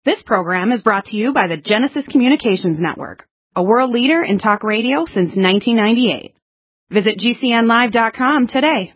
This program is brought to you by the Genesis Communications Network, a world leader in talk radio since 1998. Visit GCNlive.com today.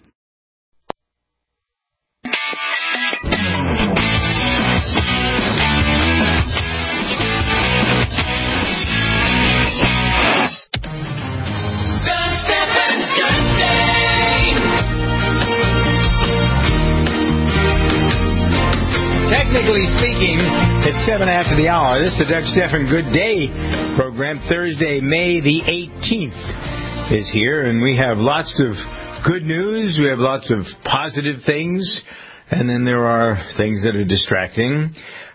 Technically speaking, it's 7 after the hour. This is the Doug Stephan Good Day program. Thursday, May the 18th is here, and we have lots of good news. We have lots of positive things, and then there are things that are distracting.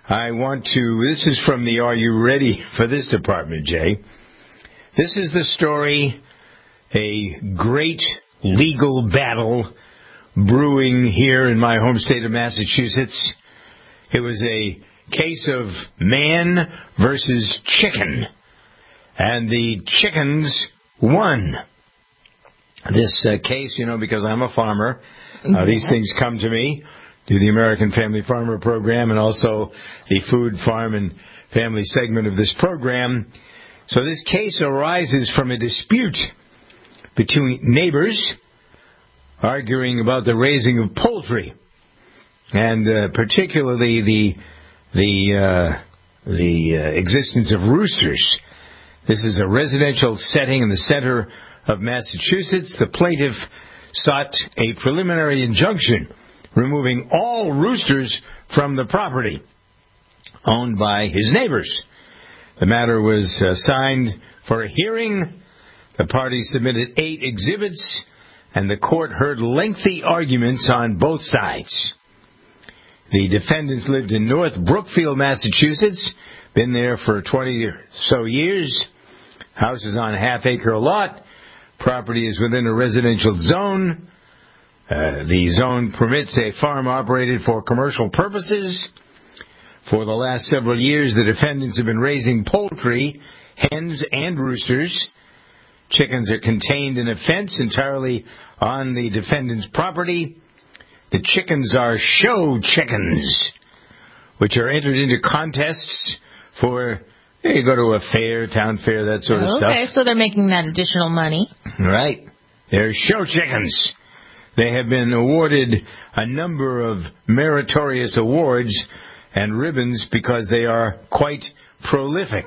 This is from the Are You Ready for This department, Jay. This is the story, a great legal battle brewing here in my home state of Massachusetts. It was a case of man versus chicken, and the chickens won. This case, because I'm a farmer, these things come to me through the American Family Farmer Program and also the Food, Farm, and Family segment of this program. So this case arises from a dispute between neighbors arguing about the raising of poultry. And particularly the existence of roosters. This is a residential setting in the center of Massachusetts. The plaintiff sought a preliminary injunction removing all roosters from the property owned by his neighbors. The matter was signed for a hearing. The parties submitted 8 exhibits, and the court heard lengthy arguments on both sides. The defendants lived in North Brookfield, Massachusetts. Been there for 20 or so years. House is on a half-acre lot. Property is within a residential zone. The zone permits a farm operated for commercial purposes. For the last several years, the defendants have been raising poultry, hens, and roosters. Chickens are contained in a fence entirely on the defendant's property. The chickens are show chickens, which are entered into contests for, you go to a fair, town fair, that sort of stuff. Okay, so they're making that additional money. Right. They're show chickens. They have been awarded a number of meritorious awards and ribbons because they are quite prolific.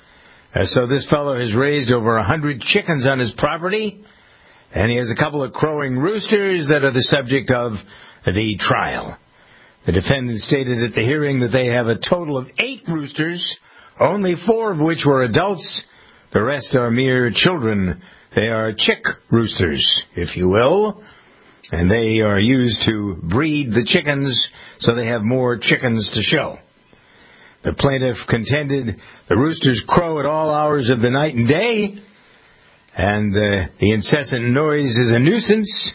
So this fellow has raised over 100 chickens on his property, and he has a couple of crowing roosters that are the subject of the trial. The defendants stated at the hearing that they have a total of 8 roosters, only 4 of which were adults. The rest are mere children. They are chick roosters, if you will, and they are used to breed the chickens so they have more chickens to show. The plaintiff contended the roosters crow at all hours of the night and day, and the incessant noise is a nuisance.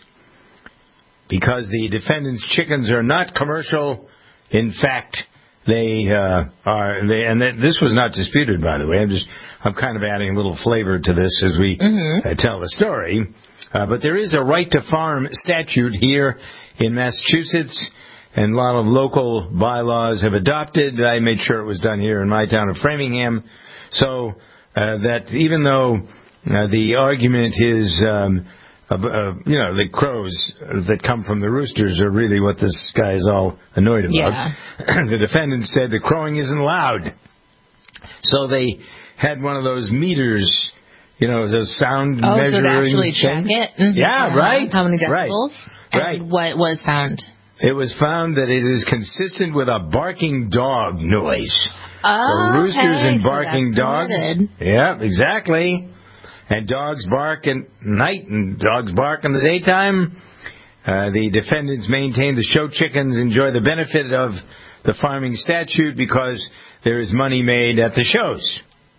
Because the defendant's chickens are not commercial, in fact, they are. This was not disputed, by the way. I'm kind of adding a little flavor to this as we tell the story. But there is a right to farm statute here in Massachusetts, and a lot of local bylaws have adopted. I made sure it was done here in my town of Framingham, so that even though the argument is. The crows that come from the roosters are really what this guy is all annoyed about. Yeah. The defendant said the crowing isn't loud. So they had one of those meters, those sound measuring so to actually check things. it? Mm-hmm. Yeah, right. How many decibels? Right. And what was found? It was found that it is consistent with a barking dog noise. Oh, so roosters and barking so dogs. permitted. Yeah, exactly. And dogs bark at night and dogs bark in the daytime. The defendants maintain the show chickens enjoy the benefit of the farming statute because there is money made at the shows.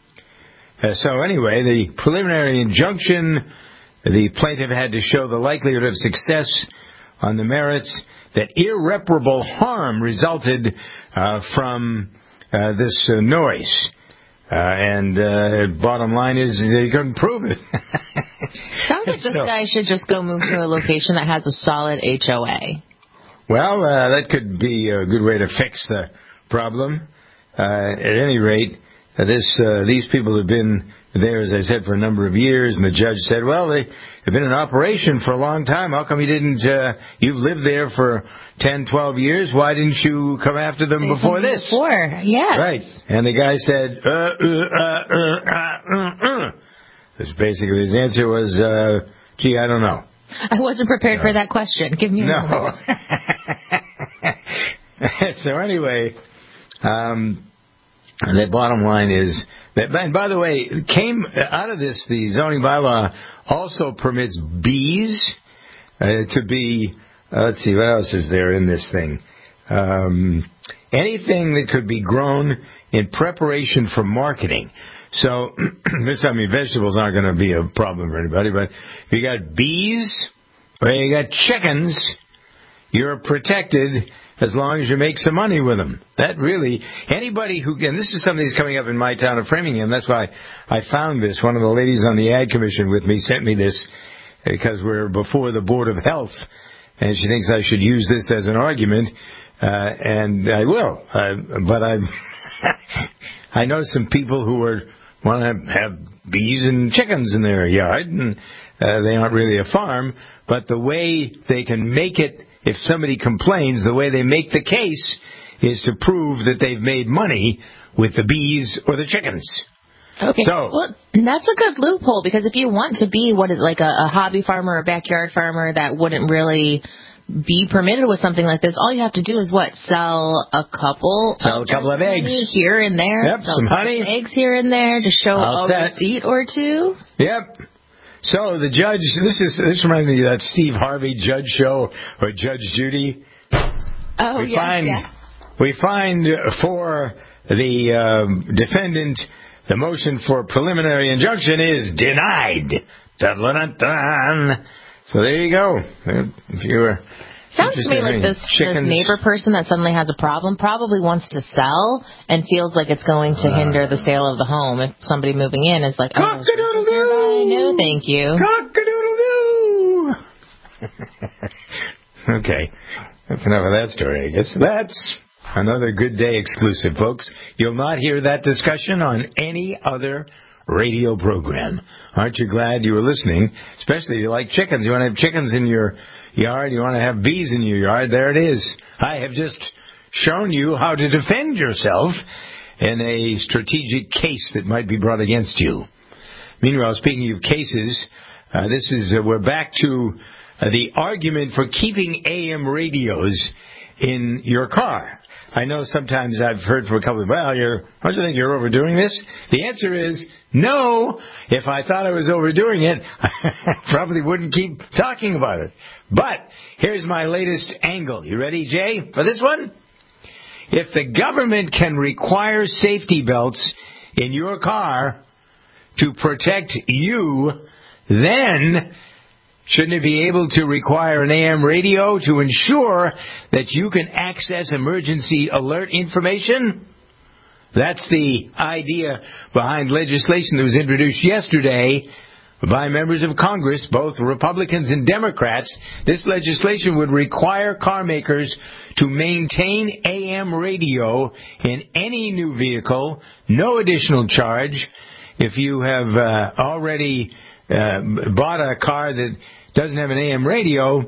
So anyway, the preliminary injunction, the plaintiff had to show the likelihood of success on the merits that irreparable harm resulted from this noise. Bottom line is they couldn't prove it. Sounds like this guy should just go move to a location that has a solid HOA. Well, that could be a good way to fix the problem. At any rate, these people have been there, as I said, for a number of years, and the judge said, well, they have been in operation for a long time. How come you've lived there for 10, 12 years. Why didn't you come after them before this? Before, yes. Right. And the guy said, Basically, his answer was, gee, I don't know. I wasn't prepared for that question. Give me a moment. So anyway, the bottom line is that, and by the way, came out of this, the zoning bylaw also permits bees to be, let's see, what else is there in this thing? Anything that could be grown in preparation for marketing. So, vegetables aren't going to be a problem for anybody, but if you got bees or you got chickens, you're protected as long as you make some money with them. That really, anybody who, and this is something that's coming up in my town of Framingham, that's why I found this. One of the ladies on the Ag Commission with me sent me this because we're before the Board of Health, and she thinks I should use this as an argument, and I will. But I know some people who want to have bees and chickens in their yard, and they aren't really a farm, but the way they can make it, if somebody complains, the way they make the case is to prove that they've made money with the bees or the chickens. Okay. So, well, that's a good loophole, because if you want to be like a hobby farmer or a backyard farmer that wouldn't really be permitted with something like this, all you have to do is sell a couple of eggs here and there. Yep, some honey, eggs here and there to show a receipt or two. Yep. So the judge, this reminds me of that Steve Harvey Judge Show or Judge Judy. Oh, yes. We find for the defendant, the motion for preliminary injunction is denied. Dun, dun, dun. So there you go. If you were sounds to me like this neighbor person that suddenly has a problem probably wants to sell and feels like it's going to hinder the sale of the home. If somebody moving in is like, cock-a-doodle-doo! No, thank you. Cock-a-doodle-doo! Okay. That's enough of that story, I guess. That's another Good Day exclusive, folks. You'll not hear that discussion on any other radio program. Aren't you glad you were listening? Especially if you like chickens. You want to have chickens in your yard. You want to have bees in your yard. There it is. I have just shown you how to defend yourself in a strategic case that might be brought against you. Meanwhile, speaking of cases, we're back to the argument for keeping AM radios in your car. I know sometimes I've heard from a couple of, don't you think you're overdoing this? The answer is no. If I thought I was overdoing it, I probably wouldn't keep talking about it. But here's my latest angle. You ready, Jay, for this one? If the government can require safety belts in your car to protect you, then shouldn't it be able to require an AM radio to ensure that you can access emergency alert information? That's the idea behind legislation that was introduced yesterday by members of Congress, both Republicans and Democrats. This legislation would require car makers to maintain AM radio in any new vehicle, no additional charge. If you have already bought a car that doesn't have an AM radio,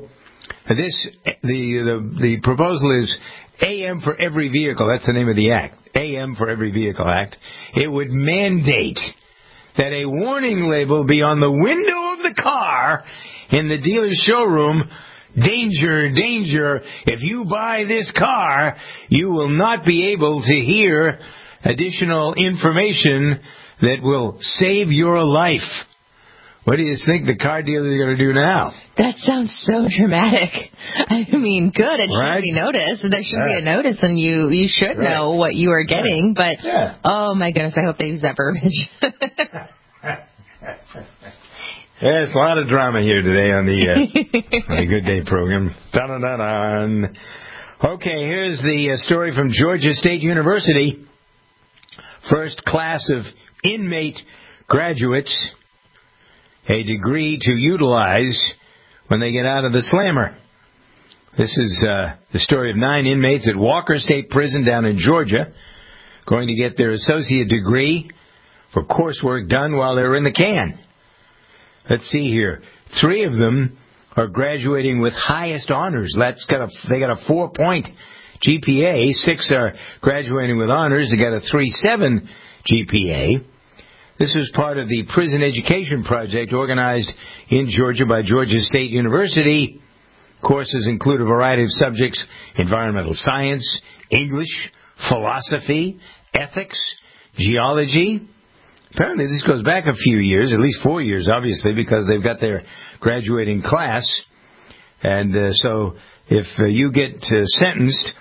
the proposal is AM for every vehicle. That's the name of the act. AM for every vehicle act. It would mandate that a warning label be on the window of the car in the dealer's showroom. Danger, danger. If you buy this car, you will not be able to hear additional information that will save your life. What do you think the car dealers are going to do now? That sounds so dramatic. I mean, good. It should be noticed. There should be a notice, and you should know what you are getting. But, oh, my goodness, I hope they use that verbiage. There's a lot of drama here today on the Good Day program. Dun-dun-dun-dun. Okay, here's the story from Georgia State University. First class of inmate graduates, a degree to utilize when they get out of the slammer. This is the story of 9 inmates at Walker State Prison down in Georgia. going to get their associate degree for coursework done while they're in the can. Let's see here. 3 of them are graduating with highest honors. They got a 4-point GPA. 6 are graduating with honors. They got a 3.7 GPA. This is part of the Prison Education Project organized in Georgia by Georgia State University. Courses include a variety of subjects: environmental science, English, philosophy, ethics, geology. Apparently this goes back a few years, at least 4 years, obviously, because they've got their graduating class. And so if you get sentenced,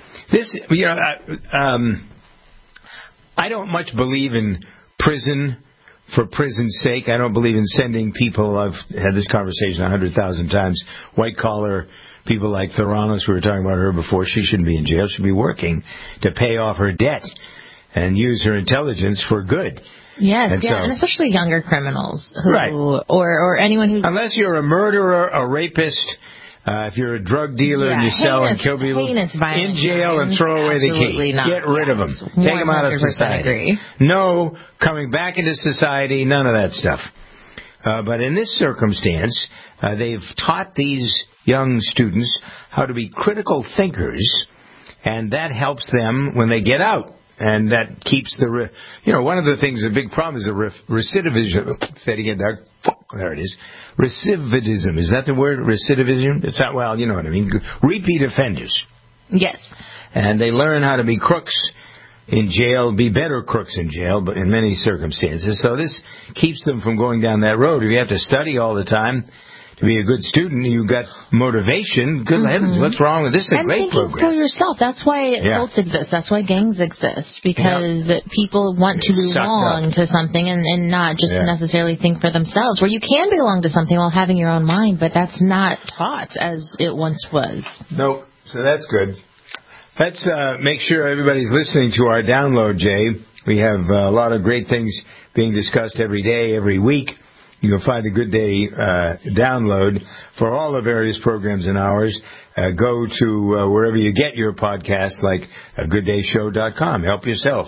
I don't much believe in prison for prison's sake. I don't believe in sending people. I've had this conversation 100,000 times. White-collar people like Theranos, we were talking about her before, she shouldn't be in jail. She should be working to pay off her debt and use her intelligence for good. Yes, and especially younger criminals or anyone who... Unless you're a murderer, a rapist, if you're a drug dealer and you sell and kill people, in jail and throw away the key. Get rid of them. Take them out of society. Agree. No coming back into society, none of that stuff. But in this circumstance, they've taught these young students how to be critical thinkers, and that helps them when they get out. And that keeps one of the things, a big problem is the recidivism. Say it again, Doug. There it is. Recidivism. Is that the word? Recidivism? It's not, well, you know what I mean. Repeat offenders. Yes. And they learn how to be crooks in jail, be better crooks in jail, but in many circumstances. So this keeps them from going down that road. If you have to study all the time to be a good student, you've got motivation. Good heavens, what's wrong with this? It's a great program. And thinking for yourself. That's why cults exist. That's why gangs exist. Because people want to belong to something and not just necessarily think for themselves. Where you can belong to something while having your own mind, but that's not taught as it once was. Nope. So that's good. Let's make sure everybody's listening to our download, Jay. We have a lot of great things being discussed every day, every week. You can find the Good Day download for all the various programs and hours. Go to wherever you get your podcasts, like gooddayshow.com. Help yourself.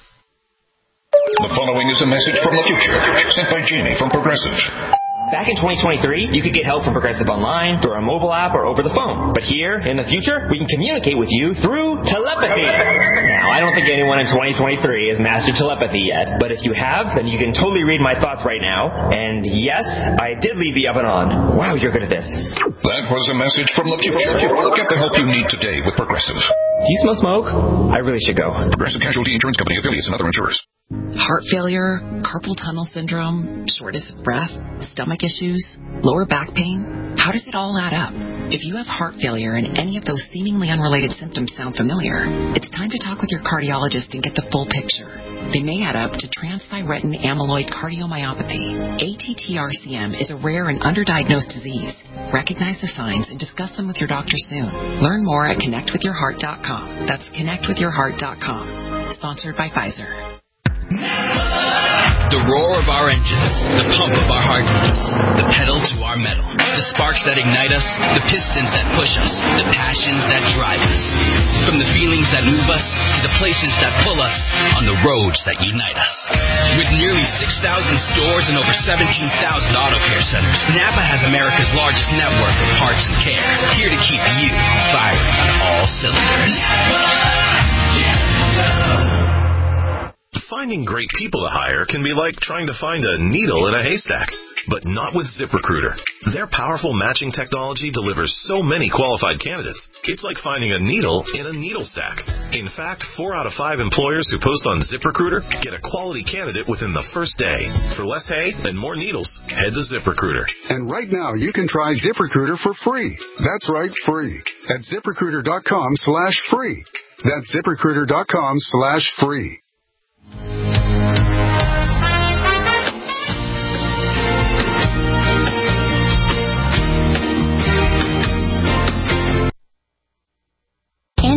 The following is a message from the future, sent by Jamie from Progressive. Back in 2023, you could get help from Progressive online, through our mobile app, or over the phone. But here, in the future, we can communicate with you through telepathy. Now, I don't think anyone in 2023 has mastered telepathy yet, but if you have, then you can totally read my thoughts right now. And yes, I did leave the oven on. Wow, you're good at this. That was a message from the future. Get the help you need today with Progressive. Do you smell smoke? I really should go. Progressive Casualty Insurance Company, affiliates, and other insurers. Heart failure, carpal tunnel syndrome, shortness of breath, stomach issues, lower back pain. How does it all add up? If you have heart failure and any of those seemingly unrelated symptoms sound familiar, it's time to talk with your cardiologist and get the full picture. They may add up to transthyretin amyloid cardiomyopathy. ATTR-CM is a rare and underdiagnosed disease. Recognize the signs and discuss them with your doctor soon. Learn more at connectwithyourheart.com. That's connectwithyourheart.com. Sponsored by Pfizer. The roar of our engines, the pump of our heartbeats, the pedal to our metal, the sparks that ignite us, the pistons that push us, the passions that drive us. From the feelings that move us to the places that pull us on the roads that unite us. With nearly 6,000 stores and over 17,000 auto care centers, Napa has America's largest network of parts and care, here to keep you firing on all cylinders. Finding great people to hire can be like trying to find a needle in a haystack, but not with ZipRecruiter. Their powerful matching technology delivers so many qualified candidates. It's like finding a needle in a needle stack. In fact, 4 out of 5 employers who post on ZipRecruiter get a quality candidate within the first day. For less hay and more needles, head to ZipRecruiter. And right now, you can try ZipRecruiter for free. That's right, free. At ZipRecruiter.com/free. That's ZipRecruiter.com/free.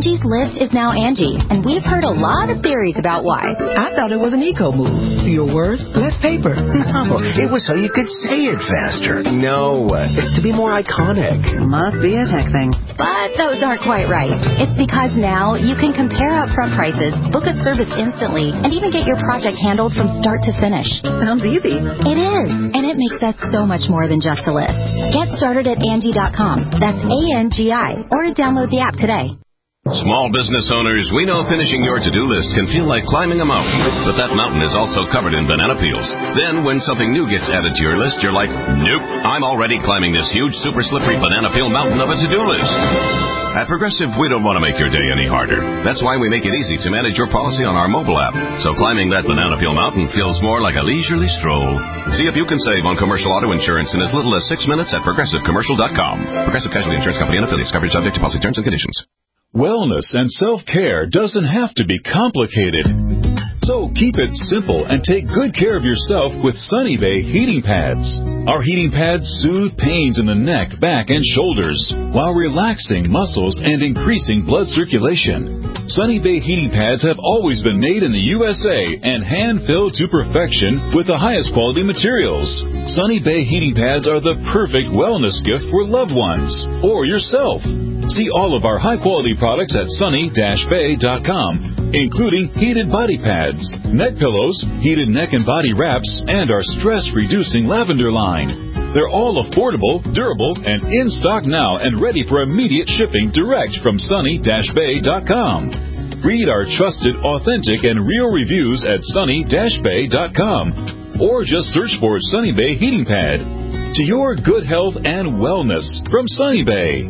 Angie's List is now Angie, and we've heard a lot of theories about why. I thought it was an eco move. Fewer words, less paper. No, it was so you could say it faster. No, it's to be more iconic. Must be a tech thing. But those aren't quite right. It's because now you can compare upfront prices, book a service instantly, and even get your project handled from start to finish. Sounds easy. It is, and it makes us so much more than just a list. Get started at Angie.com. That's ANGI, or download the app today. Small business owners, we know finishing your to-do list can feel like climbing a mountain, but that mountain is also covered in banana peels. Then when something new gets added to your list, you're like, nope, I'm already climbing this huge, super slippery banana peel mountain of a to-do list. At Progressive, we don't want to make your day any harder. That's why we make it easy to manage your policy on our mobile app, so climbing that banana peel mountain feels more like a leisurely stroll. See if you can save on commercial auto insurance in as little as 6 minutes at ProgressiveCommercial.com. Progressive Casualty Insurance Company and affiliates. Coverage subject to policy terms and conditions. Wellness and self-care doesn't have to be complicated. So keep it simple and take good care of yourself with Sunny Bay heating pads. Our heating pads soothe pains in the neck, back, and shoulders while relaxing muscles and increasing blood circulation. Sunny Bay heating pads have always been made in the USA and hand-filled to perfection with the highest quality materials. Sunny Bay heating pads are the perfect wellness gift for loved ones or yourself. See all of our high-quality products at sunny-bay.com, including heated body pads, neck pillows, heated neck and body wraps, and our stress-reducing lavender line. They're all affordable, durable, and in stock now and ready for immediate shipping direct from sunny-bay.com. Read our trusted, authentic, and real reviews at sunny-bay.com, or just search for Sunny Bay Heating Pad. To your good health and wellness from Sunny Bay.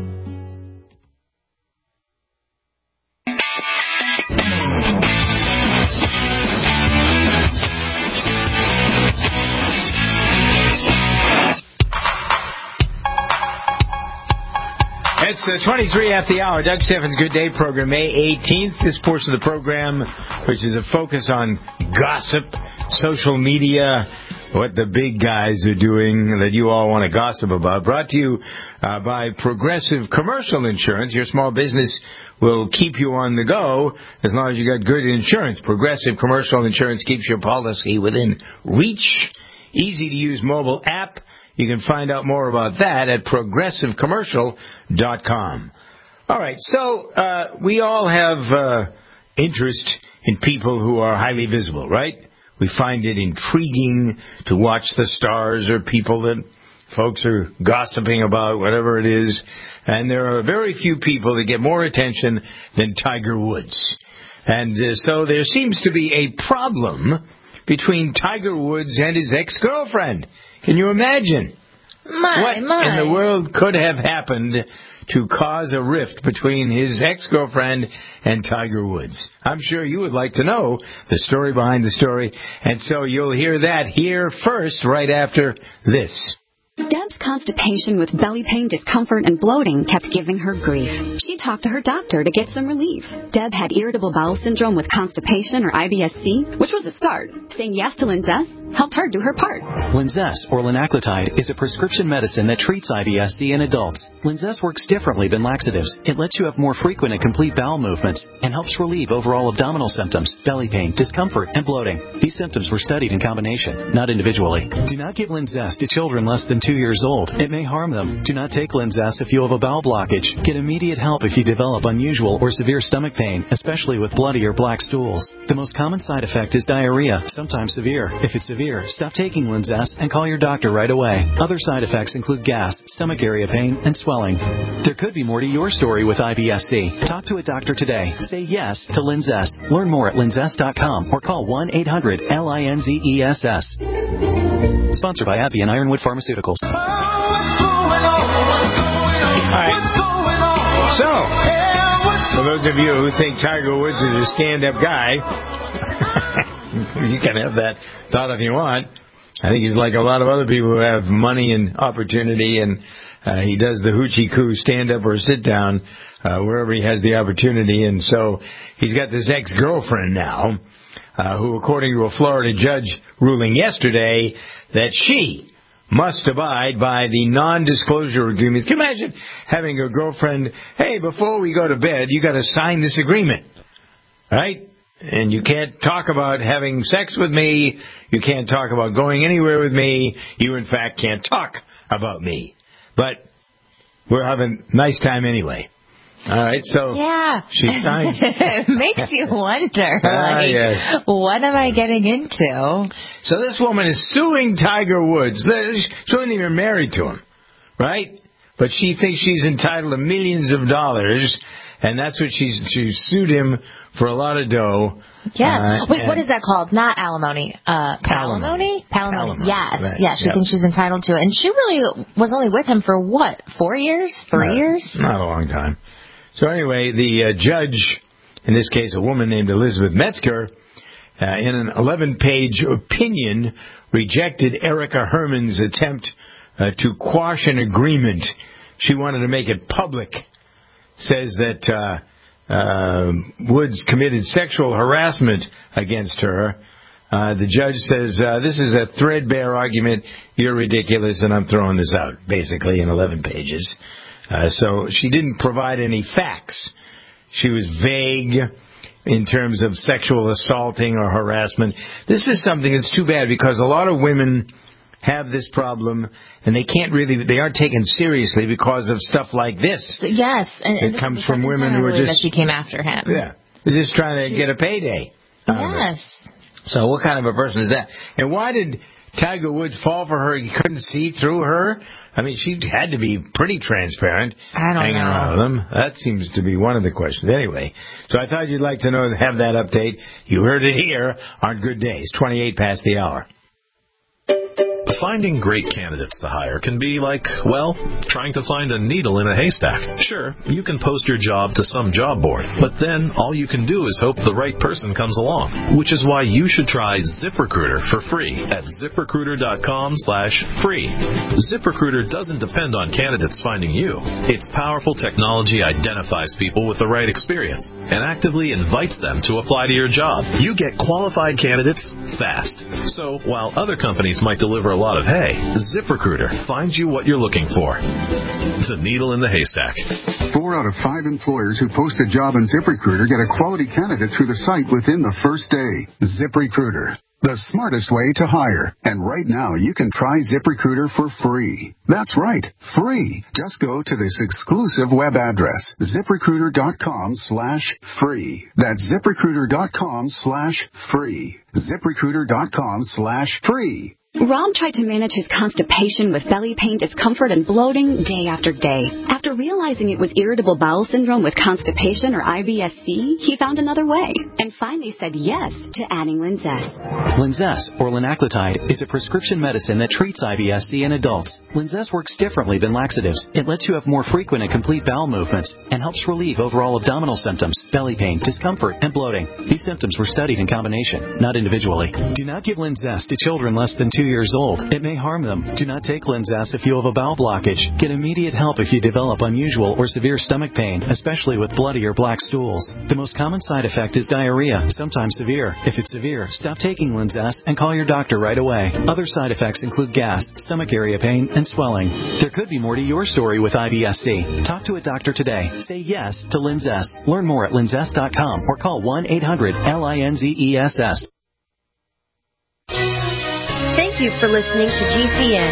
It's 23 after the hour. Doug Steffens' Good Day program, May 18th. This portion of the program, which is a focus on gossip, social media, what the big guys are doing that you all want to gossip about, brought to you by Progressive Commercial Insurance. Your small business will keep you on the go as long as you got good insurance. Progressive Commercial Insurance keeps your policy within reach. Easy-to-use mobile app. You can find out more about that at ProgressiveCommercial.com. All right, so we all have interest in people who are highly visible, right? We find it intriguing to watch the stars or people that folks are gossiping about, whatever it is. And there are very few people that get more attention than Tiger Woods. And so there seems to be a problem between Tiger Woods and his ex-girlfriend. Can you imagine what in the world could have happened to cause a rift between his ex-girlfriend and Tiger Woods? I'm sure you would like to know the story behind the story, and so you'll hear that here first, right after this. Deb's constipation with belly pain, discomfort, and bloating kept giving her grief. She talked to her doctor to get some relief. Deb had irritable bowel syndrome with constipation, or IBS-C, which was a start. Saying yes to Linzess helped her do her part. Linzess, or linaclotide, is a prescription medicine that treats IBS-C in adults. Linzess works differently than laxatives. It lets you have more frequent and complete bowel movements and helps relieve overall abdominal symptoms, belly pain, discomfort, and bloating. These symptoms were studied in combination, not individually. Do not give Linzess to children less than 2 years old. It may harm them. Do not take Linzess if you have a bowel blockage. Get immediate help if you develop unusual or severe stomach pain, especially with bloody or black stools. The most common side effect is diarrhea, sometimes severe. If it's severe, stop taking Linzess and call your doctor right away. Other side effects include gas, stomach area pain, and swelling. There could be more to your story with IBS-C. Talk to a doctor today. Say yes to Linzess. Learn more at linzess.com or call 1-800-LINZESS. Sponsored by AbbVie and Ironwood Pharmaceuticals. All right. So, for those of you who think Tiger Woods is a stand-up guy, you can have that thought if you want. I think he's like a lot of other people who have money and opportunity, and he does the hoochie coo stand-up or sit-down wherever he has the opportunity. And so he's got this ex-girlfriend now, who, according to a Florida judge ruling yesterday, that she must abide by the non-disclosure agreement. Can you imagine having a girlfriend, hey, before we go to bed, you got to sign this agreement, right? And you can't talk about having sex with me. You can't talk about going anywhere with me. You, in fact, can't talk about me. But we're having a nice time anyway. All right, so she signs. It makes you wonder, yes. What am I getting into? So this woman is suing Tiger Woods. She wasn't even married to him, right? But she thinks she's entitled to millions of dollars, and that's what she sued him for a lot of dough. Yeah. Wait, what is that called? Not alimony. Palimony? Palimony. Yes. She thinks she's entitled to it. And she really was only with him for what? 4 years? 3 years? Not a long time. So anyway, the judge, in this case a woman named Elizabeth Metzger, in an 11-page opinion, rejected Erica Herman's attempt to quash an agreement. She wanted to make it public. Says that Woods committed sexual harassment against her. The judge says, this is a threadbare argument. You're ridiculous, and I'm throwing this out, basically, in 11 pages. So she didn't provide any facts. She was vague in terms of sexual assaulting or harassment. This is something that's too bad because a lot of women have this problem and they aren't taken seriously because of stuff like this. Yes. And it comes from women who are just... that she came after him. Yeah. They're just trying to get a payday. Yes. So what kind of a person is that? And why did Tiger Woods fall for her? He couldn't see through her? I mean, she had to be pretty transparent hanging around with him. That seems to be one of the questions. Anyway, so I thought you'd like to have that update. You heard it here on Good Days, 28 past the hour. Finding great candidates to hire can be like, well, trying to find a needle in a haystack. Sure, you can post your job to some job board, but then all you can do is hope the right person comes along, which is why you should try ZipRecruiter for free at ZipRecruiter.com/free. ZipRecruiter doesn't depend on candidates finding you. Its powerful technology identifies people with the right experience and actively invites them to apply to your job. You get qualified candidates fast. So while other companies might deliver a lot of hay, ZipRecruiter finds you what you're looking for. The needle in the haystack. 4 out of 5 employers who post a job on ZipRecruiter get a quality candidate through the site within the first day. ZipRecruiter, the smartest way to hire. And right now, you can try ZipRecruiter for free. That's right, free. Just go to this exclusive web address, ZipRecruiter.com/free. That's ZipRecruiter.com/free. ZipRecruiter.com/free. Rob tried to manage his constipation with belly pain, discomfort, and bloating day after day. After realizing it was irritable bowel syndrome with constipation or IBS-C, he found another way and finally said yes to adding Linzess. Linzess, or linaclotide, is a prescription medicine that treats IBS-C in adults. Linzess works differently than laxatives. It lets you have more frequent and complete bowel movements and helps relieve overall abdominal symptoms, belly pain, discomfort, and bloating. These symptoms were studied in combination, not individually. Do not give Linzess to children less than 2 years old. It may harm them. Do not take Linzess if you have a bowel blockage. Get immediate help if you develop unusual or severe stomach pain, especially with bloody or black stools. The most common side effect is diarrhea, sometimes severe. If it's severe, stop taking Linzess and call your doctor right away. Other side effects include gas, stomach area pain, and swelling. There could be more to your story with IBS-C. Talk to a doctor today. Say yes to Linzess. Learn more at linzess.com or call 1-800-LINZESS. Thank you for listening to GCN.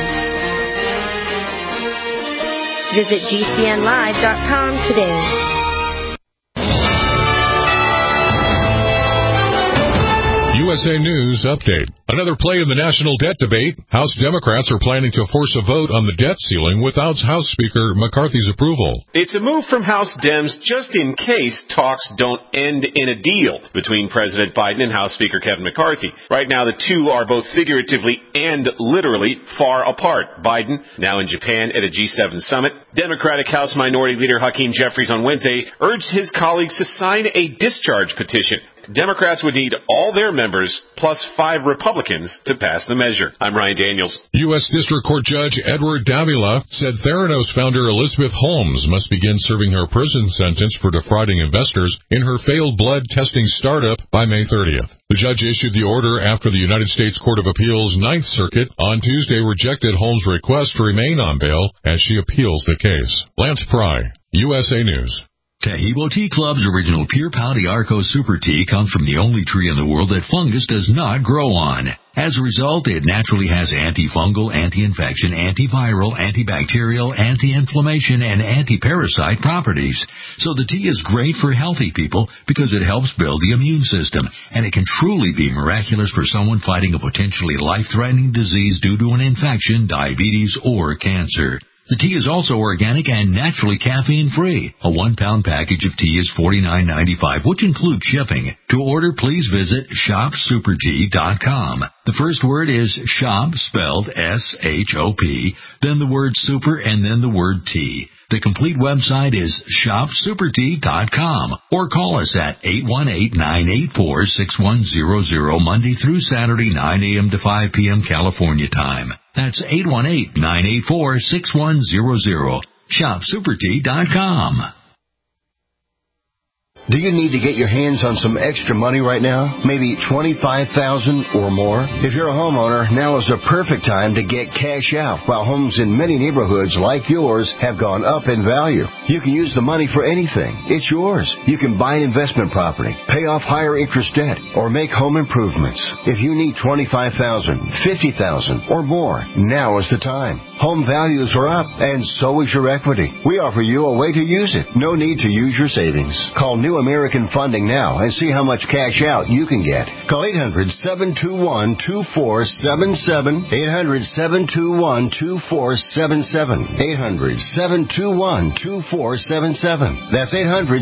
Visit GCNlive.com today. USA News Update. Another play in the national debt debate. House Democrats are planning to force a vote on the debt ceiling without House Speaker McCarthy's approval. It's a move from House Dems just in case talks don't end in a deal between President Biden and House Speaker Kevin McCarthy. Right now, the two are both figuratively and literally far apart. Biden, now in Japan at a G7 summit. Democratic House Minority Leader Hakeem Jeffries on Wednesday urged his colleagues to sign a discharge petition. Democrats would need all their members plus 5 Republicans to pass the measure. I'm Ryan Daniels. U.S. District Court Judge Edward Davila said Theranos founder Elizabeth Holmes must begin serving her prison sentence for defrauding investors in her failed blood testing startup by May 30th. The judge issued the order after the United States Court of Appeals' Ninth Circuit on Tuesday rejected Holmes' request to remain on bail as she appeals the case. Lance Pry, USA News. Tahibo Tea Club's original Pure Pau d'Arco Super Tea comes from the only tree in the world that fungus does not grow on. As a result, it naturally has antifungal, anti-infection, antiviral, antibacterial, anti-inflammation, and anti-parasite properties. So the tea is great for healthy people because it helps build the immune system, and it can truly be miraculous for someone fighting a potentially life-threatening disease due to an infection, diabetes, or cancer. The tea is also organic and naturally caffeine-free. A 1-pound package of tea is $49.95, which includes shipping. To order, please visit shopsupertea.com. The first word is shop, spelled S-H-O-P, then the word super, and then the word tea. The complete website is shopsupertea.com, or call us at 818-984-6100 Monday through Saturday, 9 a.m. to 5 p.m. California time. That's 818-984-6100. shopsupertea.com. Do you need to get your hands on some extra money right now? Maybe $25,000 or more? If you're a homeowner, now is the perfect time to get cash out, while homes in many neighborhoods like yours have gone up in value. You can use the money for anything. It's yours. You can buy an investment property, pay off higher interest debt, or make home improvements. If you need $25,000, $50,000, or more, now is the time. Home values are up, and so is your equity. We offer you a way to use it. No need to use your savings. Call New American Funding now and see how much cash out you can get. Call 800-721-2477. 800-721-2477. 800-721-2477. That's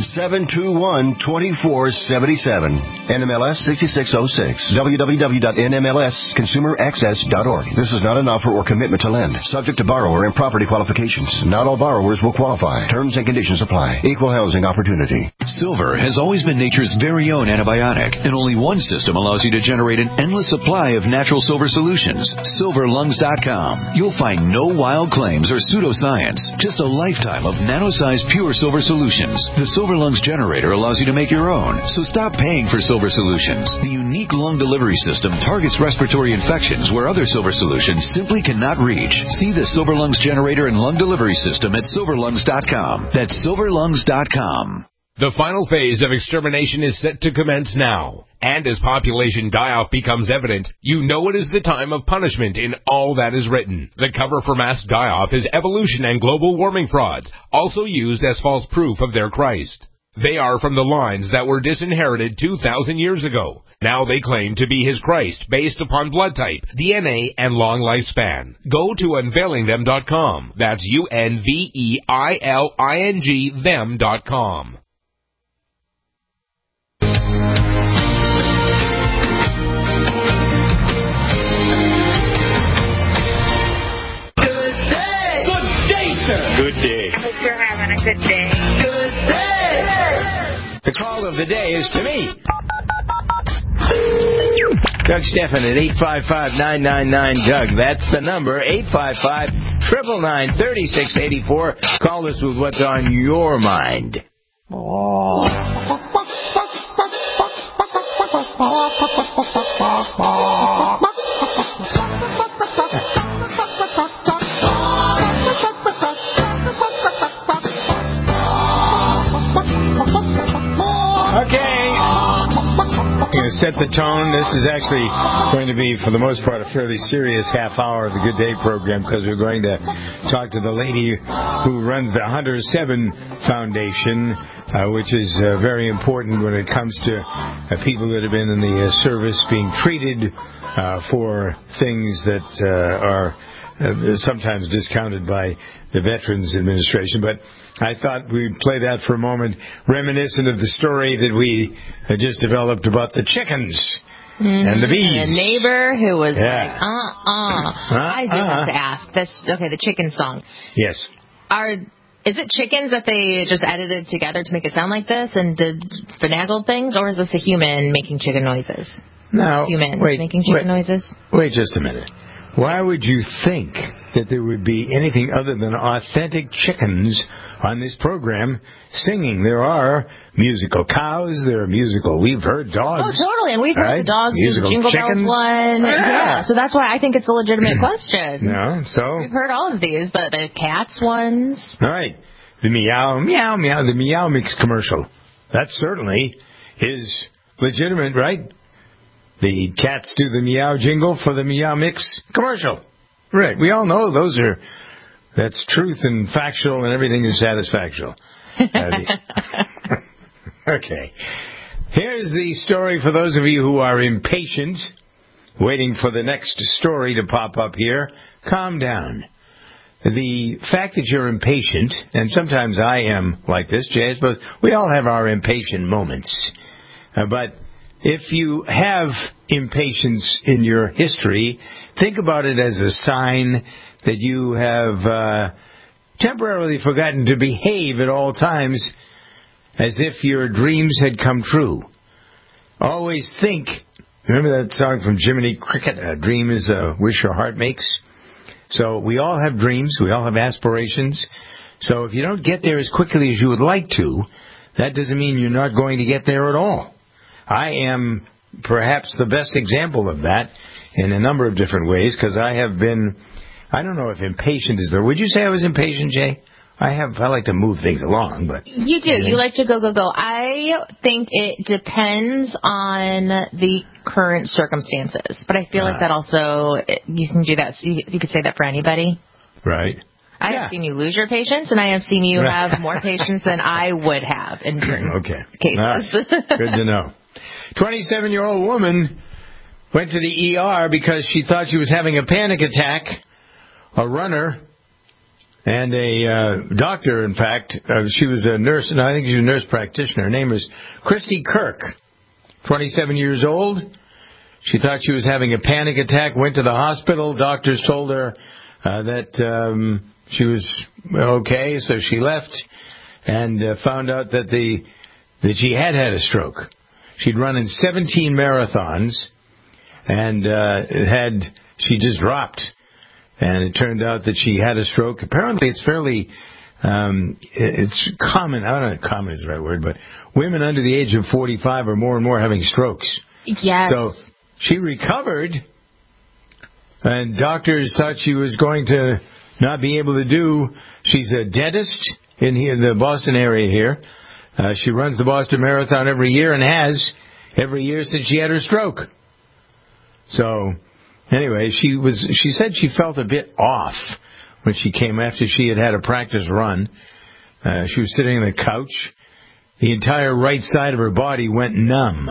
800-721-2477. NMLS 6606. www.nmlsconsumeraccess.org. This is not an offer or commitment to lend. Subject to borrower and property qualifications. Not all borrowers will qualify. Terms and conditions apply. Equal housing opportunity. Silver has always been nature's very own antibiotic, and only one system allows you to generate an endless supply of natural silver solutions. SilverLungs.com. You'll find no wild claims or pseudoscience, just a lifetime of nano-sized pure silver solutions. The Silver Lungs generator allows you to make your own, so stop paying for silver solutions. The unique lung delivery system targets respiratory infections where other silver solutions simply cannot reach. See the Silver Lungs generator and lung delivery system at SilverLungs.com. That's SilverLungs.com. The final phase of extermination is set to commence now. And as population die-off becomes evident, you know it is the time of punishment in all that is written. The cover for mass die-off is evolution and global warming frauds, also used as false proof of their Christ. They are from the lines that were disinherited 2,000 years ago. Now they claim to be his Christ based upon blood type, DNA, and long lifespan. Go to unveilingthem.com. That's UNVEILING them.com. Good day. Hope you're having a good day. Good day. The call of the day is to me. Doug Stephan at 855-999-DOUG. That's the number, 855-999-3684. Call us with what's on your mind. Set the tone. This is actually going to be, for the most part, a fairly serious half hour of the Good Day program, because we're going to talk to the lady who runs the Hunter 7 Foundation, which is very important when it comes to people that have been in the service being treated for things that are sometimes discounted by the Veterans Administration. But I thought we'd play that for a moment, reminiscent of the story that we had just developed about the chickens and the bees. And a neighbor who was like, I do have to ask. That's okay, the chicken song. Yes. Are Is it chickens that they just edited together to make it sound like this and did finagled things, or is this a human making chicken noises? No. Making chicken noises? Wait just a minute. Why would you think that there would be anything other than authentic chickens on this program singing? There are musical cows. There are we've heard dogs. Oh, totally. And we've heard the dogs use musical Jingle chickens. Bells one. Yeah. So that's why I think it's a legitimate question. No, so? We've heard all of these, but the cats ones. All right. The meow, meow, meow, the Meow Mix commercial. That certainly is legitimate, right? The cats do the meow jingle for the Meow Mix commercial. Right. We all know that's truth and factual and everything is satisfactual. Okay. Here's the story for those of you who are impatient, waiting for the next story to pop up here. Calm down. The fact that you're impatient, and sometimes I am like this, Jay, I suppose we all have our impatient moments. But if you have impatience in your history, think about it as a sign that you have temporarily forgotten to behave at all times as if your dreams had come true. Always think, remember that song from Jiminy Cricket, a dream is a wish your heart makes? So we all have dreams, we all have aspirations. So if you don't get there as quickly as you would like to, that doesn't mean you're not going to get there at all. I am perhaps the best example of that in a number of different ways, because I have been, I don't know if impatient is there. Would you say I was impatient, Jay? I like to move things along, but... You do. You like to go. I think it depends on the current circumstances. But I feel like that also, you can do that. You could say that for anybody. Right. I have seen you lose your patience, and I have seen you have more patience than I would have in certain cases. Right. Good to know. 27-year-old woman went to the ER because she thought she was having a panic attack. A runner and a doctor, in fact, she was a nurse, and I think she was a nurse practitioner. Her name was Christy Kirk, 27 years old. She thought she was having a panic attack, went to the hospital. Doctors told her that she was okay, so she left and found out that she had a stroke. She'd run in 17 marathons, and she just dropped. And it turned out that she had a stroke. Apparently, it's fairly, it's common. I don't know if common is the right word, but women under the age of 45 are more and more having strokes. Yes. So she recovered, and doctors thought she was going to not be able to do. She's a dentist in the Boston area here. She runs the Boston Marathon every year and has every year since she had her stroke. So... Anyway, she said she felt a bit off when she came after she had a practice run. She was sitting on the couch. The entire right side of her body went numb.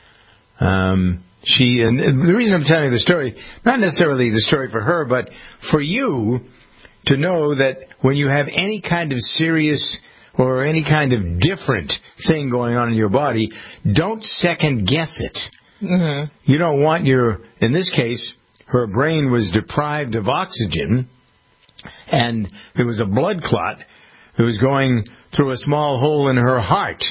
And the reason I'm telling you the story, not necessarily the story for her, but for you to know that when you have any kind of serious or any kind of different thing going on in your body, don't second guess it. Mm-hmm. You don't want in this case, her brain was deprived of oxygen, and there was a blood clot that was going through a small hole in her heart.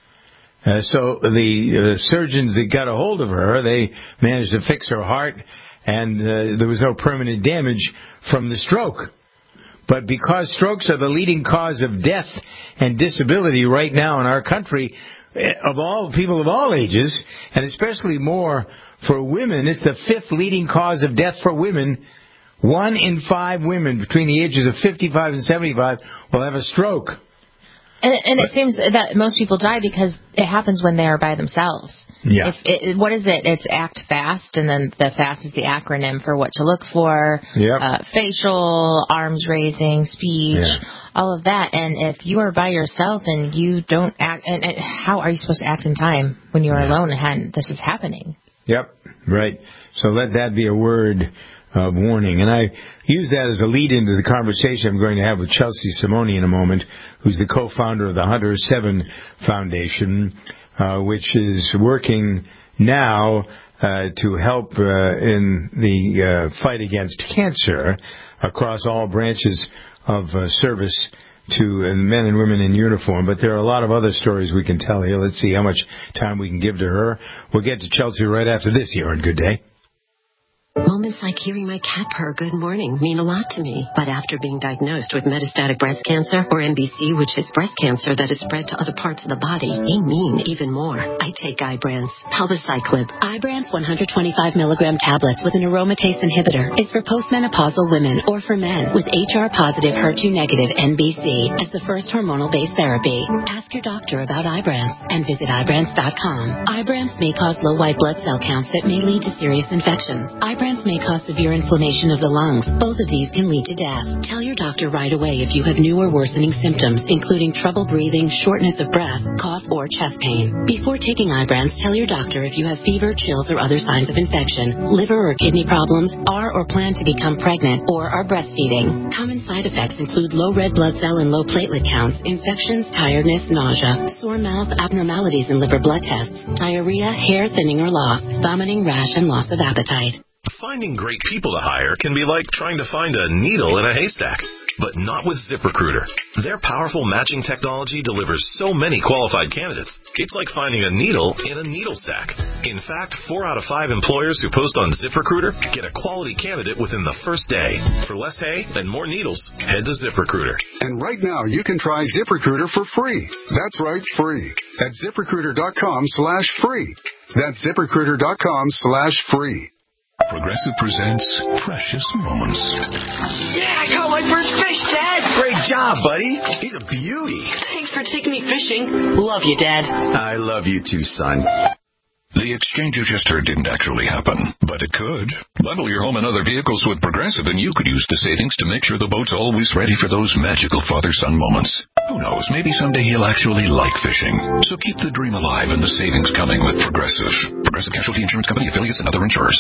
So the surgeons that got a hold of her, they managed to fix her heart, and there was no permanent damage from the stroke. But because strokes are the leading cause of death and disability right now in our country, of all people of all ages, and especially more for women, it's the fifth leading cause of death for women. 1 in 5 women between the ages of 55 and 75 will have a stroke. And it seems that most people die because it happens when they are by themselves. Yeah. What is it? It's ACT FAST, and then the FAST is the acronym for what to look for. Yep. Facial, arms raising, speech, all of that. And if you are by yourself and you don't act, and how are you supposed to act in time when you are alone and this is happening? Yep, right. So let that be a word of warning. And I use that as a lead into the conversation I'm going to have with Chelsea Simone in a moment, who's the co-founder of the Hunter 7 Foundation, which is working now to help in the fight against cancer across all branches of service to men and women in uniform, but there are a lot of other stories we can tell here. Let's see how much time we can give to her. We'll get to Chelsea right after this here on Good Day. Moments like hearing my cat purr good morning mean a lot to me. But after being diagnosed with metastatic breast cancer, or MBC, which is breast cancer that is spread to other parts of the body, they mean even more. I take Ibrance, Palbociclib. Ibrance 125 milligram tablets with an aromatase inhibitor is for postmenopausal women or for men with HR-positive, HER2-negative MBC as the first hormonal-based therapy. Ask your doctor about Ibrance and visit Ibrance.com. Ibrance may cause low white blood cell counts that may lead to serious infections. Ibrance may cause severe inflammation of the lungs. Both of these can lead to death. Tell your doctor right away if you have new or worsening symptoms, including trouble breathing, shortness of breath, cough, or chest pain. Before taking Ibrance, tell your doctor if you have fever, chills, or other signs of infection, liver or kidney problems, are or plan to become pregnant, or are breastfeeding. Common side effects include low red blood cell and low platelet counts, infections, tiredness, nausea, sore mouth, abnormalities in liver blood tests, diarrhea, hair thinning or loss, vomiting, rash, and loss of appetite. Finding great people to hire can be like trying to find a needle in a haystack, but not with ZipRecruiter. Their powerful matching technology delivers so many qualified candidates, it's like finding a needle in a needle stack. In fact, 4 out of 5 employers who post on ZipRecruiter get a quality candidate within the first day. For less hay and more needles, head to ZipRecruiter. And right now, you can try ZipRecruiter for free. That's right, free. At ZipRecruiter.com/free. That's ZipRecruiter.com/free. Progressive presents Precious Moments. Yeah, I caught my first fish, Dad. Great job, buddy. He's a beauty. Thanks for taking me fishing. Love you, Dad. I love you too, son. The exchange you just heard didn't actually happen, but it could. Bundle your home and other vehicles with Progressive, and you could use the savings to make sure the boat's always ready for those magical father-son moments. Who knows, maybe someday he'll actually like fishing. So keep the dream alive and the savings coming with Progressive. Progressive Casualty Insurance Company, affiliates, and other insurers.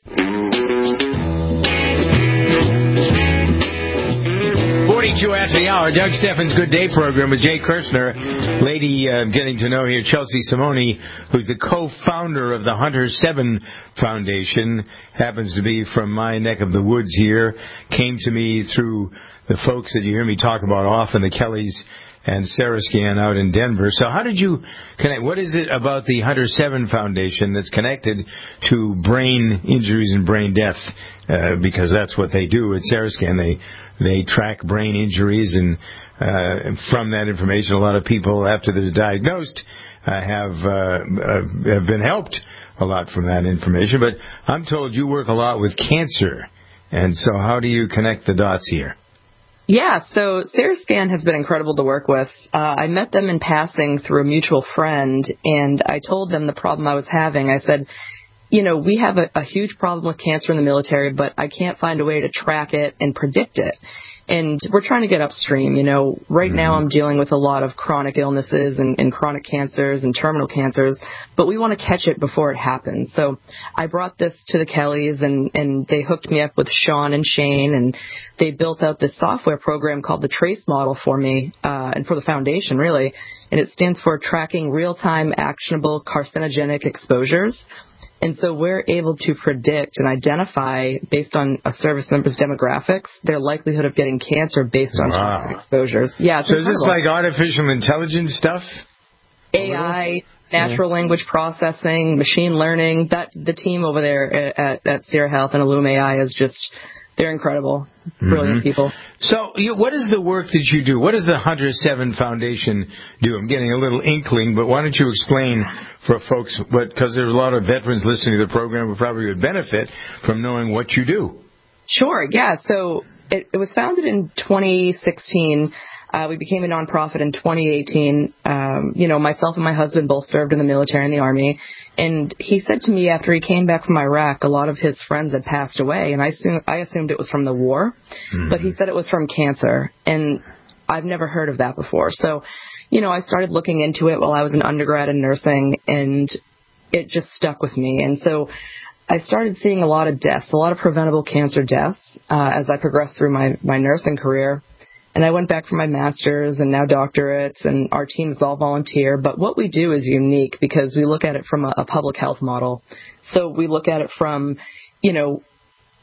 42 after the hour, Doug Steffens' Good Day program with Jay Kirshner. Lady getting to know here, Chelsea Simone, who's the co-founder of the Hunter 7 Foundation, happens to be from my neck of the woods here, came to me through the folks that you hear me talk about often, the Kellys and Sarah Scan out in Denver. So how did you connect? What is it about the Hunter 7 Foundation that's connected to brain injuries and brain death? Because that's what they do at Sarah Scan. They track brain injuries, and from that information, a lot of people, after they're diagnosed, have been helped a lot from that information. But I'm told you work a lot with cancer, and so how do you connect the dots here? Yeah, so Sarah Scan has been incredible to work with. I met them in passing through a mutual friend, and I told them the problem I was having. I said, you know, we have a huge problem with cancer in the military, but I can't find a way to track it and predict it. And we're trying to get upstream. You know, right now I'm dealing with a lot of chronic illnesses and chronic cancers and terminal cancers, but we want to catch it before it happens. So I brought this to the Kellys, and they hooked me up with Sean and Shane, and they built out this software program called the Trace Model for me, and for the foundation, really. And it stands for Tracking Real-Time Actionable Carcinogenic Exposures. And so we're able to predict and identify, based on a service member's demographics, their likelihood of getting cancer based on toxic exposures. Yeah, so incredible. Is this like artificial intelligence stuff? AI, natural language processing, machine learning. The team over there at Sierra Health and Illum AI is just, they're incredible. Brilliant people. So what is the work that you do? What does the Hunter 7 Foundation do? I'm getting a little inkling, but why don't you explain for folks, because there's a lot of veterans listening to the program who probably would benefit from knowing what you do. Sure, yeah. So it was founded in 2016. We became a nonprofit in 2018. Myself and my husband both served in the military and the Army. And he said to me after he came back from Iraq, a lot of his friends had passed away. And I assumed it was from the war. But he said it was from cancer. And I've never heard of that before. So, I started looking into it while I was an undergrad in nursing, and it just stuck with me. And so I started seeing a lot of deaths, a lot of preventable cancer deaths as I progressed through my nursing career. And I went back for my master's and now doctorates, and our team is all volunteer. But what we do is unique because we look at it from a public health model. So we look at it from,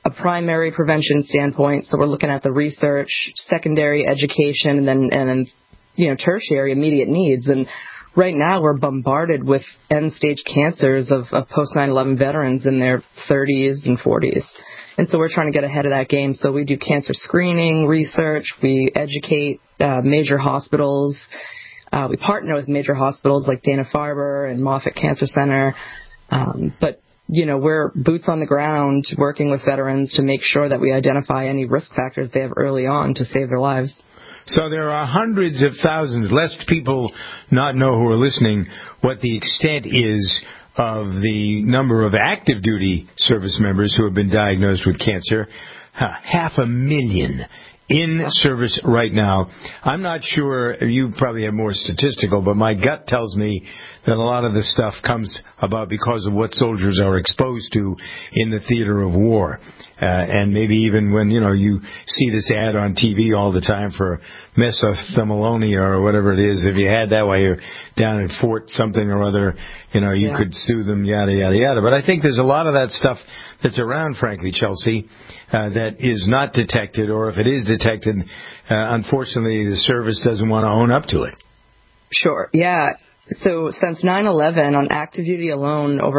a primary prevention standpoint, so we're looking at the research, secondary education, and then tertiary immediate needs. And right now we're bombarded with end-stage cancers of post 9/11 veterans in their 30s and 40s. And so we're trying to get ahead of that game. So we do cancer screening, research, we educate major hospitals. We partner with major hospitals like Dana-Farber and Moffitt Cancer Center. But, we're boots on the ground working with veterans to make sure that we identify any risk factors they have early on to save their lives. So there are hundreds of thousands, lest people not know who are listening, what the extent is of the number of active duty service members who have been diagnosed with cancer. 500,000 in service right now. I'm not sure, you probably have more statistical, but my gut tells me that a lot of this stuff comes about because of what soldiers are exposed to in the theater of war. And maybe even when, you see this ad on TV all the time for mesothelioma or whatever it is, if you had that while you're down at Fort something or other, you could sue them, yada, yada, yada. But I think there's a lot of that stuff that's around, frankly, Chelsea, that is not detected, or if it is detected, unfortunately, the service doesn't want to own up to it. Sure, yeah. So since 9/11, on active duty alone, over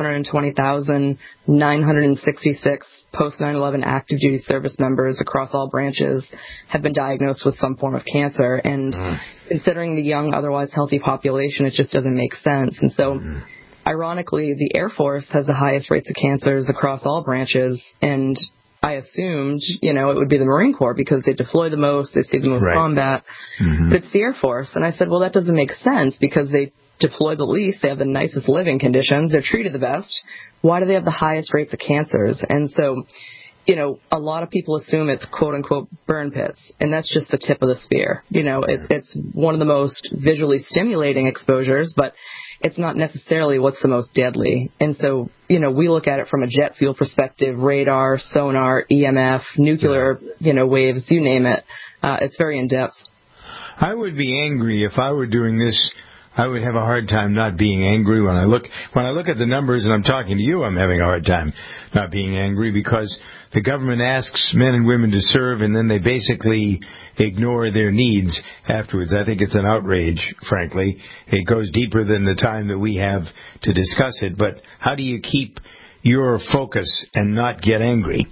520,966 post 9/11 active duty service members across all branches have been diagnosed with some form of cancer. And considering the young, otherwise healthy population, it just doesn't make sense. And so, ironically, the Air Force has the highest rates of cancers across all branches. And I assumed, it would be the Marine Corps because they deploy the most, they see the most combat, but it's the Air Force. And I said, well, that doesn't make sense because they deploy the least, they have the nicest living conditions, they're treated the best. Why do they have the highest rates of cancers? And so, a lot of people assume it's quote-unquote burn pits, and that's just the tip of the spear. It's one of the most visually stimulating exposures, but it's not necessarily what's the most deadly. And so, we look at it from a jet fuel perspective, radar, sonar, EMF, nuclear, waves, you name it. It's very in-depth. I would be angry if I were doing this. I would have a hard time not being angry when I look at the numbers, and I'm talking to you, I'm having a hard time not being angry because the government asks men and women to serve and then they basically ignore their needs afterwards. I think it's an outrage, frankly. It goes deeper than the time that we have to discuss it, but how do you keep your focus and not get angry?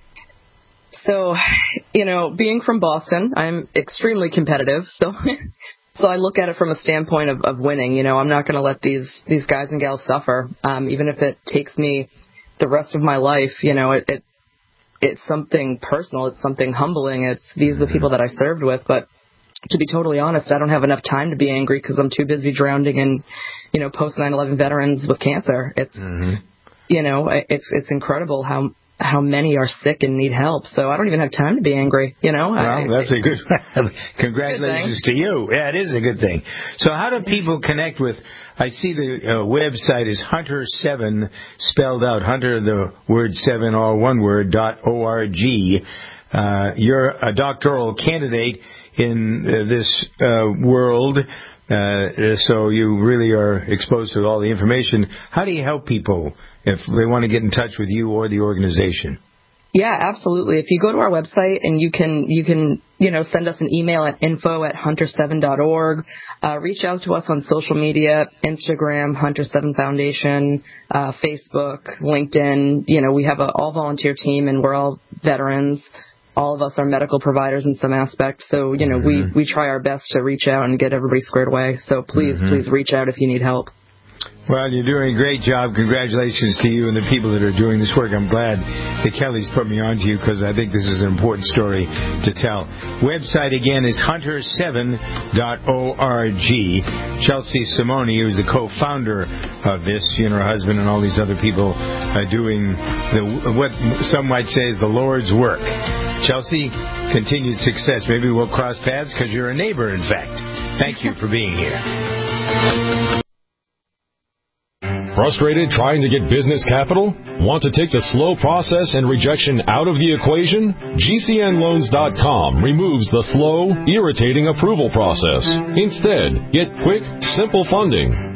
So, being from Boston, I'm extremely competitive, so I look at it from a standpoint of winning. I'm not going to let these guys and gals suffer, even if it takes me the rest of my life. It's something personal. It's something humbling. These are the people that I served with. But to be totally honest, I don't have enough time to be angry because I'm too busy drowning in, post 9/11 veterans with cancer. It's, it's incredible how many are sick and need help. So I don't even have time to be angry, Well, that's a good, congratulations to you. Yeah, it is a good thing. So how do people connect with, I see the website is Hunter7, spelled out, Hunter, the word 7, all one word, .org. You're a doctoral candidate in this world, so you really are exposed to all the information. How do you help people if they want to get in touch with you or the organization? Yeah, absolutely. If you go to our website and you can send us an email at info@hunter7.org. Reach out to us on social media, Instagram, Hunter7 Foundation, Facebook, LinkedIn. We have an all-volunteer team, and we're all veterans. All of us are medical providers in some aspect. So, we try our best to reach out and get everybody squared away. So please reach out if you need help. Well, you're doing a great job. Congratulations to you and the people that are doing this work. I'm glad that Kelly's put me on to you because I think this is an important story to tell. Website, again, is hunter7.org. Chelsea Simone, who's the co-founder of this, her husband and all these other people doing what some might say is the Lord's work. Chelsea, continued success. Maybe we'll cross paths because you're a neighbor, in fact. Thank you for being here. Frustrated trying to get business capital? Want to take the slow process and rejection out of the equation? GCNloans.com removes the slow, irritating approval process. Instead, get quick, simple funding,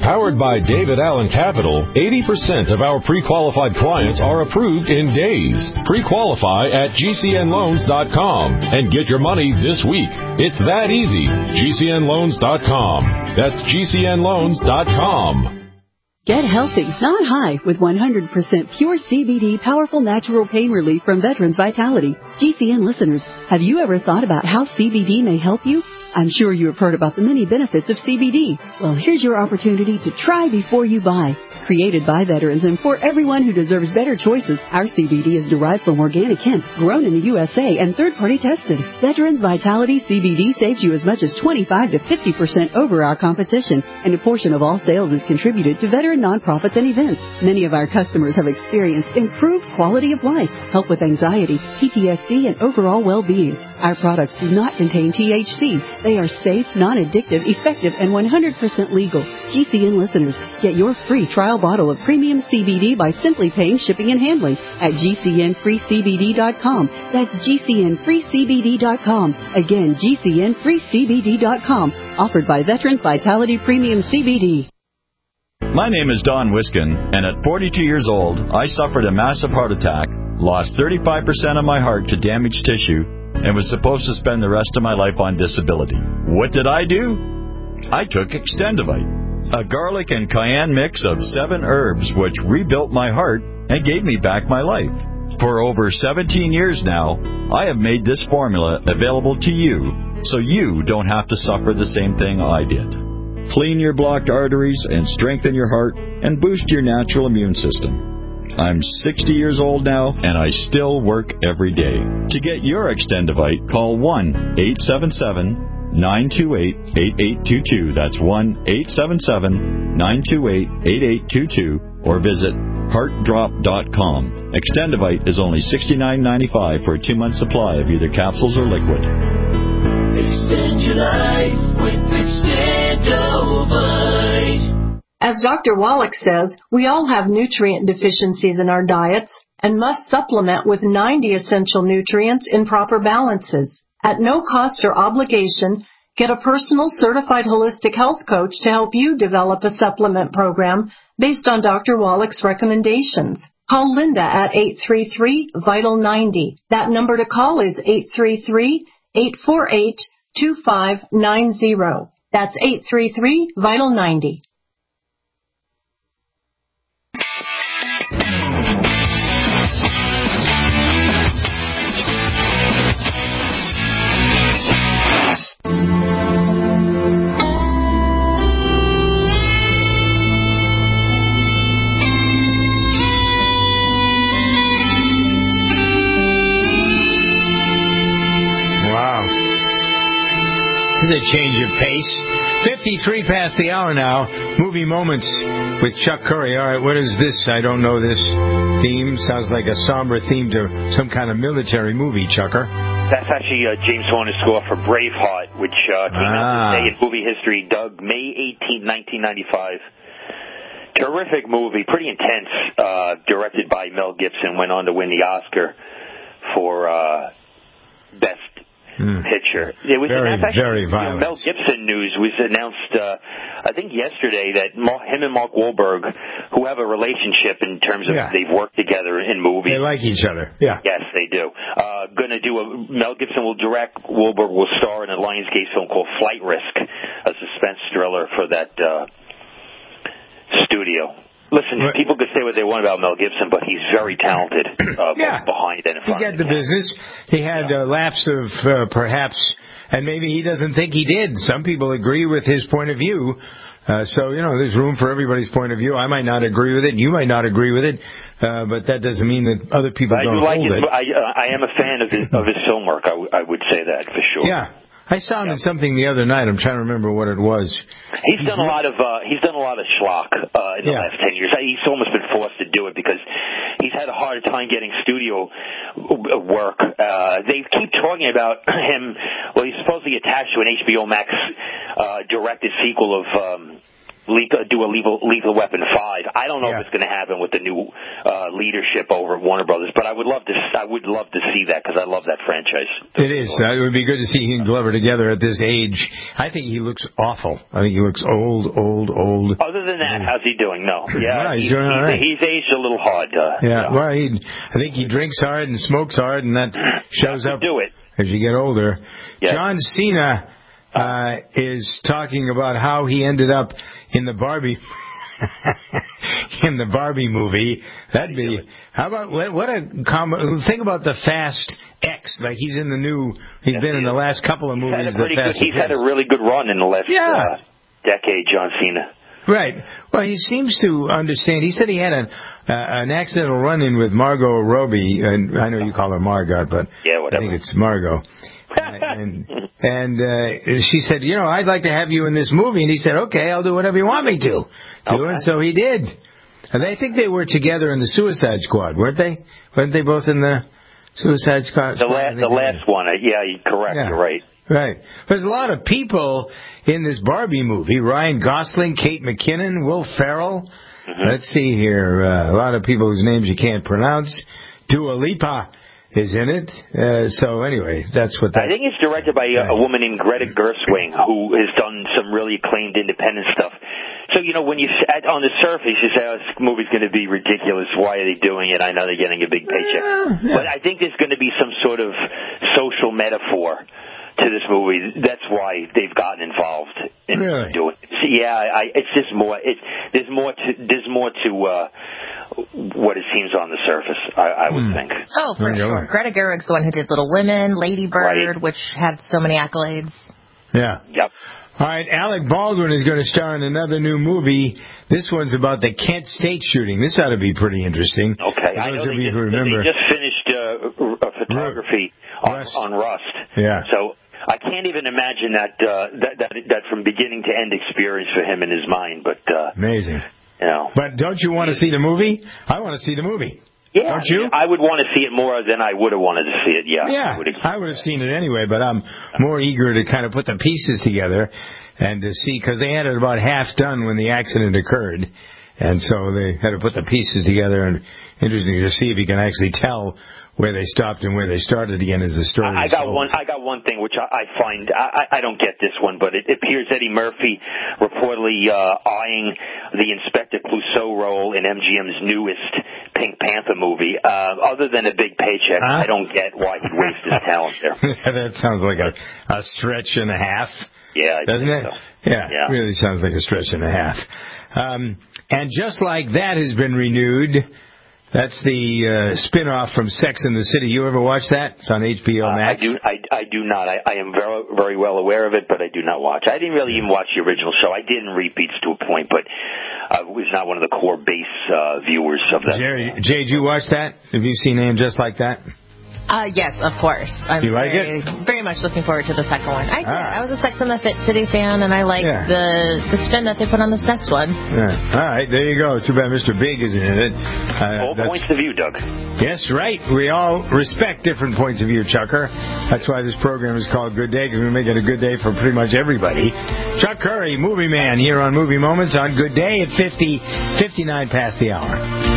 Powered by David Allen Capital, 80% of our pre-qualified clients are approved in days. Pre-qualify at GCNloans.com and get your money this week. It's that easy. GCNloans.com. That's GCNloans.com. Get healthy, not high, with 100% pure CBD powerful natural pain relief from Veterans Vitality. GCN listeners, have you ever thought about how CBD may help you? I'm sure you have heard about the many benefits of CBD. Well, here's your opportunity to try before you buy. Created by veterans and for everyone who deserves better choices, our CBD is derived from organic hemp, grown in the USA and third-party tested. Veterans Vitality CBD saves you as much as 25 to 50% over our competition, and a portion of all sales is contributed to veteran nonprofits and events. Many of our customers have experienced improved quality of life, help with anxiety, PTSD, and overall well-being. Our products do not contain THC. They are safe, non-addictive, effective, and 100% legal. GCN listeners, get your free trial bottle of premium CBD by simply paying shipping and handling at GCNFreeCBD.com. That's GCNFreeCBD.com. Again, GCNFreeCBD.com. Offered by Veterans Vitality Premium CBD. My name is Don Wiskin, and at 42 years old, I suffered a massive heart attack, lost 35% of my heart to damaged tissue, and was supposed to spend the rest of my life on disability. What did I do? I took Extendivite, a garlic and cayenne mix of 7 herbs which rebuilt my heart and gave me back my life. For over 17 years now, I have made this formula available to you so you don't have to suffer the same thing I did. Clean your blocked arteries and strengthen your heart and boost your natural immune system. I'm 60 years old now, and I still work every day. To get your Extendivite, call 1-877-928-8822. That's 1-877-928-8822. Or visit heartdrop.com. Extendivite is only $69.95 for a 2-month supply of either capsules or liquid. Extend your life with Extendivite. As Dr. Wallach says, we all have nutrient deficiencies in our diets and must supplement with 90 essential nutrients in proper balances. At no cost or obligation, get a personal certified holistic health coach to help you develop a supplement program based on Dr. Wallach's recommendations. Call Linda at 833-VITAL-90. That number to call is 833-848-2590. That's 833-VITAL-90. A change of pace. 53 past the hour now. Movie Moments with Chuck Curry. All right, what is this? I don't know this theme. Sounds like a somber theme to some kind of military movie, Chucker. That's actually James Horner's score for Braveheart, which came out today in movie history. Doug, May 18, 1995. Terrific movie, pretty intense. Directed by Mel Gibson, went on to win the Oscar for Best Picture. It was very violent. Mel Gibson news was announced, I think yesterday, that him and Mark Wahlberg, who have a relationship in terms of they've worked together in movies. They like each other. Yeah. Yes, they do. Going to do Mel Gibson will direct. Wahlberg will star in a Lionsgate film called Flight Risk, a suspense thriller for that studio. Listen, people could say what they want about Mel Gibson, but he's very talented both behind and in front. He got the business. He had a lapse of perhaps, and maybe he doesn't think he did. Some people agree with his point of view. So, there's room for everybody's point of view. I might not agree with it. You might not agree with it. But that doesn't mean that other people don't hold it. I am a fan of his film work. I would say that for sure. Yeah. I saw him in something the other night. I'm trying to remember what it was. He's done a lot of schlock in the last 10 years. He's almost been forced to do it because he's had a hard time getting studio work. They keep talking about him. Well, he's supposedly attached to an HBO Max directed sequel of do a Lethal Weapon 5. I don't know if it's going to happen with the new leadership over at Warner Brothers, but I would love to see that because I love that franchise. It is. It would be good to see he and Glover together at this age. I think he looks awful. I think he looks old. Other than that, how's he doing? No. Yeah, he's doing all right. He's aged a little hard. Well, I think he drinks hard and smokes hard, and that shows up as you get older. Yes. John Cena is talking about how he ended up in the Barbie movie. That'd be how about what a think about the Fast X. Like he's in the new. He's been in the last couple of movies. He's had a really good run in the last decade, John Cena. Right. Well, he seems to understand. He said he had an accidental run-in with Margot Robbie, and I know you call her Margot, but I think it's Margot. And she said, I'd like to have you in this movie. And he said, okay, I'll do whatever you want me to. And so he did. And I think they were together in the Suicide Squad, weren't they? Weren't they both in the Suicide Squad? The last one. Correct. Yeah. You're right. Right. There's a lot of people in this Barbie movie. Ryan Gosling, Kate McKinnon, Will Ferrell. Mm-hmm. Let's see here. A lot of people whose names you can't pronounce. Dua Lipa is in it. So anyway, that's what that... I think it's directed by a woman named Greta Gerwig, who has done some really acclaimed independent stuff. So, when you on the surface, you say, this movie's going to be ridiculous. Why are they doing it? I know they're getting a big paycheck. But I think there's going to be some sort of social metaphor to this movie. That's why they've gotten involved in doing it. It's just more. There's more to what it seems on the surface. I would think. Oh, for sure. Greta Gerwig's the one who did Little Women, Lady Bird, which had so many accolades. Yeah. Yep. All right, Alec Baldwin is going to star in another new movie. This one's about the Kent State shooting. This ought to be pretty interesting. Okay. I know they just finished a photography on Rust. Yeah. So I can't even imagine that from beginning to end experience for him in his mind. But amazing. But don't you want to see the movie? I want to see the movie. Yeah, don't you? I would want to see it more than I would have wanted to see it. Yeah, I would have seen it anyway, but I'm more eager to kind of put the pieces together and to see, because they had it about half done when the accident occurred, and so they had to put the pieces together. And interesting to see if you can actually tell where they stopped and where they started again as the story. I got one thing which I find I don't get this one, but it appears Eddie Murphy reportedly eyeing the Inspector Clouseau role in MGM's newest Pink Panther movie. Other than a big paycheck, I don't get why he'd waste his talent there. That sounds like a stretch and a half. Yeah, doesn't it? So. Yeah, it really sounds like a stretch and a half. And Just Like That has been renewed. That's the spin-off from Sex and the City. You ever watch that? It's on HBO Max. I do not. I am very, very well aware of it, but I do not watch. I didn't really even watch the original show. I did in repeats to a point, but I was not one of the core base viewers of that. Jay, did you watch that? Have you seen Just Like That? Yes, of course. You like it? Very much looking forward to the second one. I did. I was a Sex and the City fan, and I like the spin that they put on this next one. Yeah. All right, there you go. Too bad Mr. Big isn't in it. All points of view, Doug. Yes, right. We all respect different points of view, Chucker. That's why this program is called Good Day, because we make it a good day for pretty much everybody. Chuck Curry, Movie Man, here on Movie Moments on Good Day at 59 past the hour.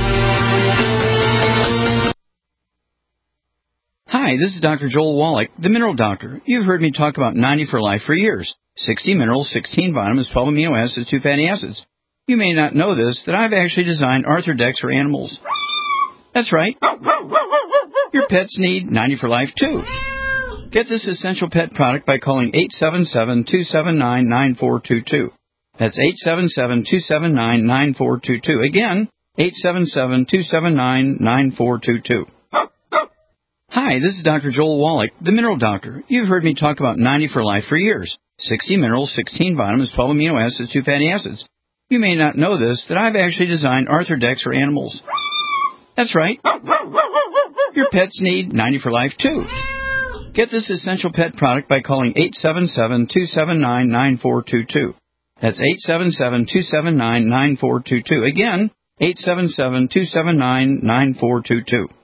Hi, this is Dr. Joel Wallach, the Mineral Doctor. You've heard me talk about 90 for Life for years. 60 minerals, 16 vitamins, 12 amino acids, 2 fatty acids. You may not know this, that I've actually designed Arthrodex for animals. That's right. Your pets need 90 for Life, too. Get this essential pet product by calling 877-279-9422. That's 877-279-9422. Again, 877-279-9422. Hi, this is Dr. Joel Wallach, the Mineral Doctor. You've heard me talk about 90 for Life for years. 60 minerals, 16 vitamins, 12 amino acids, 2 fatty acids. You may not know this, that I've actually designed Arthrodex for animals. That's right. Your pets need 90 for Life, too. Get this essential pet product by calling 877-279-9422. That's 877-279-9422. Again, 877-279-9422.